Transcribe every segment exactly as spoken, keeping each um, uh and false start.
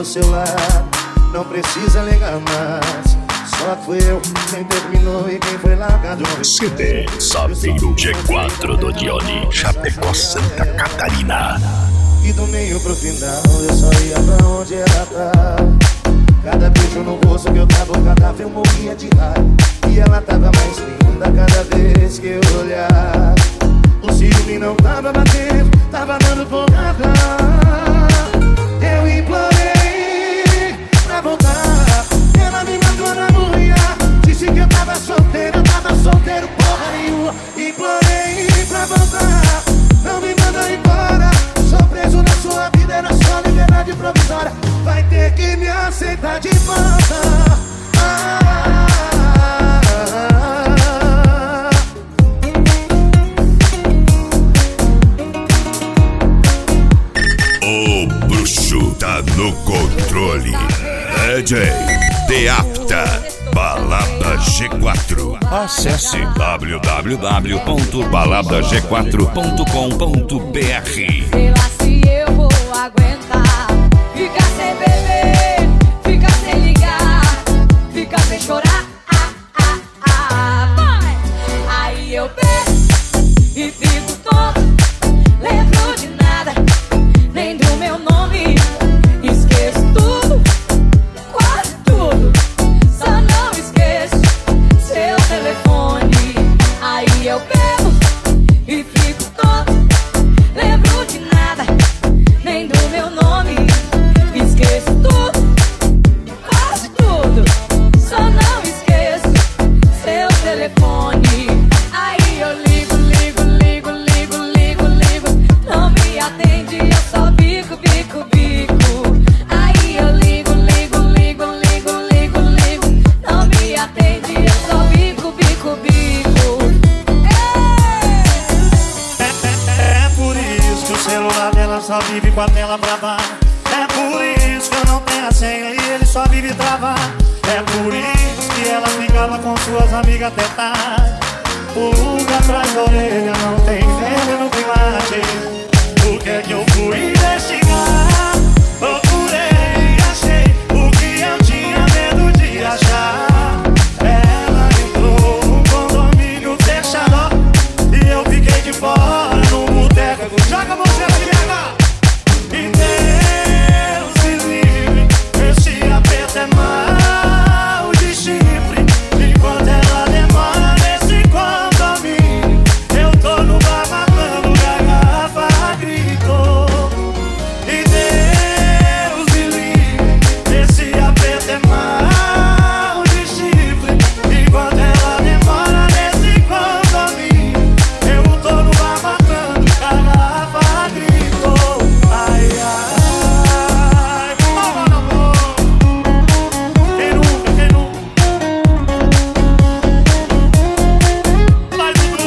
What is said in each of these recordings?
pro seu lado. Não precisa ligar mais. Só fui eu quem terminou e quem foi largado. C D Saveiro G quatro do Dione, Chapecó, Santa Catarina. E do meio pro final eu só ia pra onde ela tava. Cada beijo no rosto que eu dava, cada vez eu morria de raiva. E ela tava mais linda cada vez que eu olhava. O ciúme não tava batendo, tava dando porrada. Eu implorei pra voltar. Ela me mandou na mulher. Disse que eu tava solteiro, eu tava solteiro porra nenhuma. Implorei pra voltar. Não me manda embora. Sou preso na sua vida, era só liberdade provisória. Vai ter que me aceitar de volta. ah, ah, ah. O bruxo tá no controle. D J Deapta, Balada G quatro. Acesse w w w ponto balada g quatro ponto com ponto b r. Sei lá se eu vou aguentar ficar sem beber, ficar sem ligar, ficar sem chorar. Ah, ah, ah, vai. Aí eu bebo e fico tonto, lembro de nada, nem do meu nome. Esqueço tudo, quase tudo, só não esqueço seu telefone. Aí eu bebo e fico tonto, lembro de nada, nem do meu nome. Esqueço tudo, quase tudo, só não esqueço seu telefone. Aí eu ligo, ligo, ligo, ligo, ligo, ligo, não me atende, eu só bico, bico, bico. Aí eu ligo, ligo, ligo, ligo, ligo, ligo, não me atende, eu só bico, bico, bico. É por isso que o celular dela só vive com a tela travada. É por isso que eu não tenho a senha e ele só vive travado. É por isso que ela ficava com suas amigas até tarde. Pulga atrás da orelha, não tem veneno que mate. O que é que eu fui investigar? Procurei e achei o que eu tinha medo de achar. Ela entrou num condomínio fechado e eu fiquei de fora no boteco. Joga você na guerra! E Deus me livre, esse aperto é mal de chifre. Enquanto ela demora nesse condomínio, eu tô no bar matando garrafa a grito. E Deus me livre, esse aperto é mal de chifre. Enquanto ela demora nesse condomínio, eu tô no bar matando garrafa a grito. Ai, ai, oh, meu amor. Quem nunca, quem nunca? Vai, Dudu.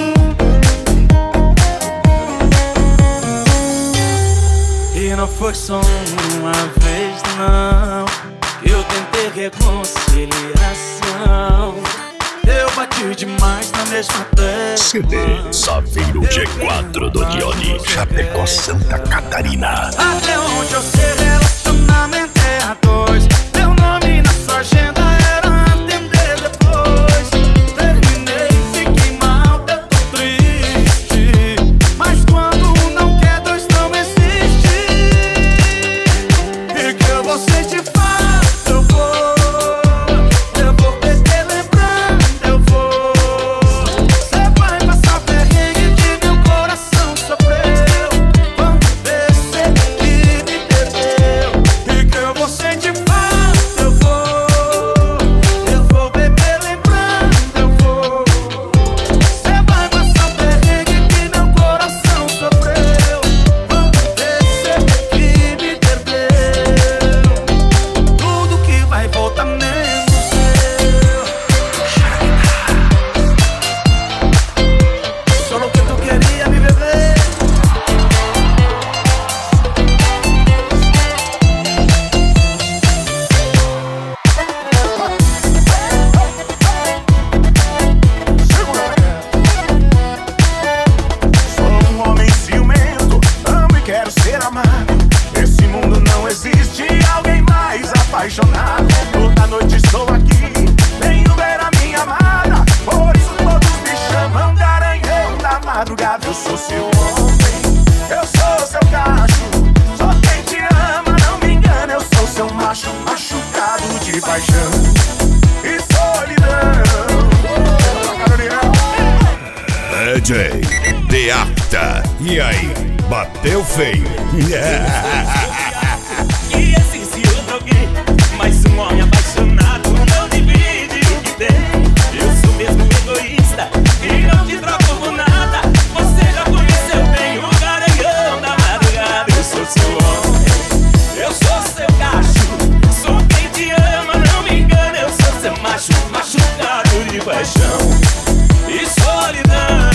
E não foi só uma vez, não, que eu tentei reconciliação. Eu bati demais na mesma tecla. C D Saveiro G quatro do Dione, Chapecó, Santa Catarina. Até onde eu sei, relacionamento é a dois. Meu nome na sua agenda era atender depois. Terminei, fiquei mal, eu tô triste. Mas quando um não quer, dois não existe. E que eu vou sentir falta, eu vou. Eu vou perder lembrando, eu vou. Cê vai passar perrengue que meu coração sofreu quando percebi que me perdeu. E que eu vou sentir falta. apaixonado. Toda noite estou aqui, venho ver a minha amada. Por isso todos me chamam garanhão da madrugada. Eu sou seu homem, eu sou seu cacho. Sou quem te ama, não me engana. Eu sou seu macho, machucado de paixão e solidão. D J Teapta. E aí, bateu feio? E assim se eu troquei, mas um homem apaixonado não divide o que tem. Eu sou mesmo egoísta e não te troco por nada. Você já conheceu bem o garanhão da madrugada. Eu sou seu homem, eu sou seu cacho. Sou quem te ama, não me engana. Eu sou seu macho, machucado de paixão e solidão.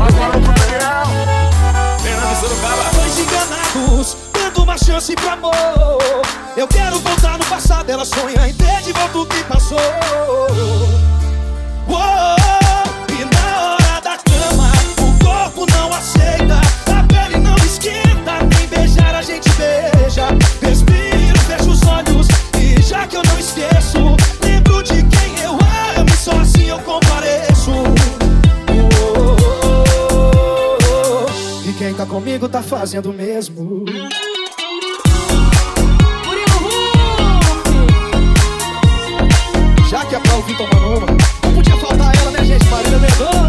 Dois enganados, dando uma chance pro amor. Eu quero voltar no passado, ela sonha em ter de volta o que passou. Uou, e na hora da cama, o corpo não aceita. A pele não esquenta, nem beijar a gente beija. Respiro, fecho os olhos e já que eu não esqueço, lembro de quem eu amo e só assim eu compareço. Quem tá comigo tá fazendo o mesmo. Já que é pra ouvir tomando uma, não podia faltar ela, né, gente? Marília Mendonça.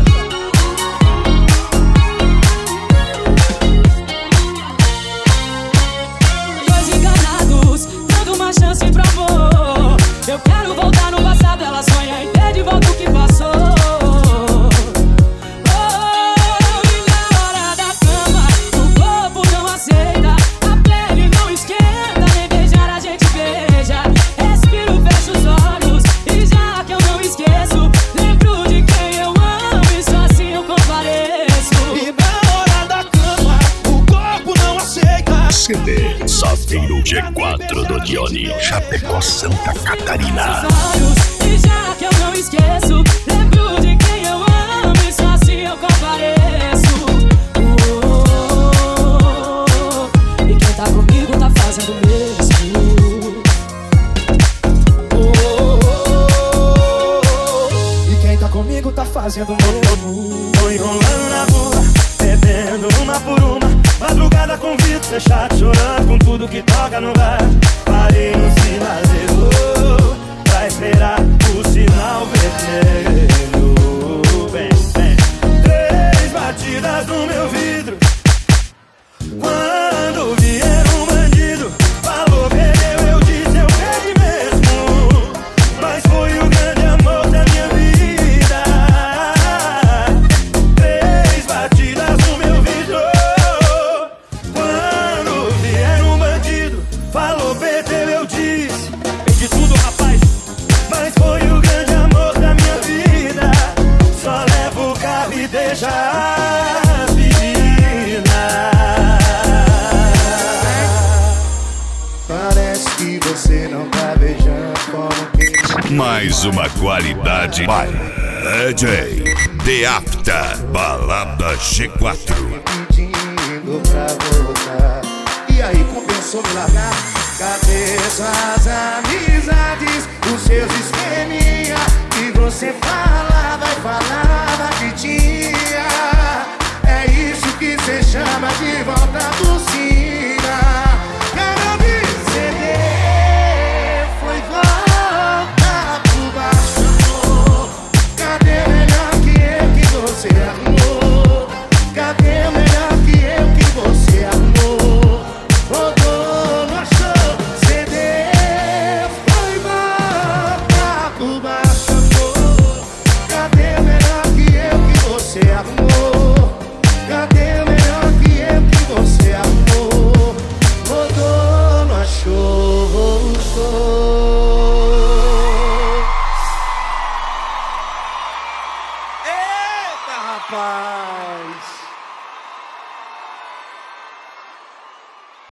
Dois enganados, dando uma chance pro amor. Eu quero voltar no passado, ela sonha em ter de volta o que passou. C D Safeiro G quatro do Diony, Chapecó, Santa Catarina. E já que eu não esqueço, lembro de quem eu amo e só assim eu compareço. Oh, oh, oh, e quem tá comigo tá fazendo o mesmo. Oh, oh, oh, e quem tá comigo tá fazendo o mesmo. Tô enrolando na rua, bebendo uma por uma. Madrugada com vidro fechado, chorando com tudo que toca no bar. Parei no sinaleiro pra esperar o sinal vermelho. Bem, bem, três batidas no meu vidro. Quando vier um bandido, falou, perdeu, eu disse, eu perdi mesmo. Mas foi o grande amor da minha vida. Três batidas no meu vidro. Falou, perdeu, eu disse, perdi tudo, rapaz. Mas foi o grande amor da minha vida. Só levo o carro e deixa as meninas. Parece que você não tá beijando como quem... Mais uma qualidade. D J Teapta, Balada G quatro. Pedindo pra voltar. E aí, compensou me largar? Cadê suas amizades? Os seus esqueminha que você falava e falava que tinha. É isso que cê chama de volta por cima. Quero me ceder, foi volta por baixo, amor. Cadê melhor que eu que você arrumou? Cadê melhor que eu que você arrumou? Rodou, não achou, cedeu, foi volta por baixo, amor. Cadê melhor que eu que você arrumou? Cadê melhor que eu que você arrumou? Rodou, não achou, voltou.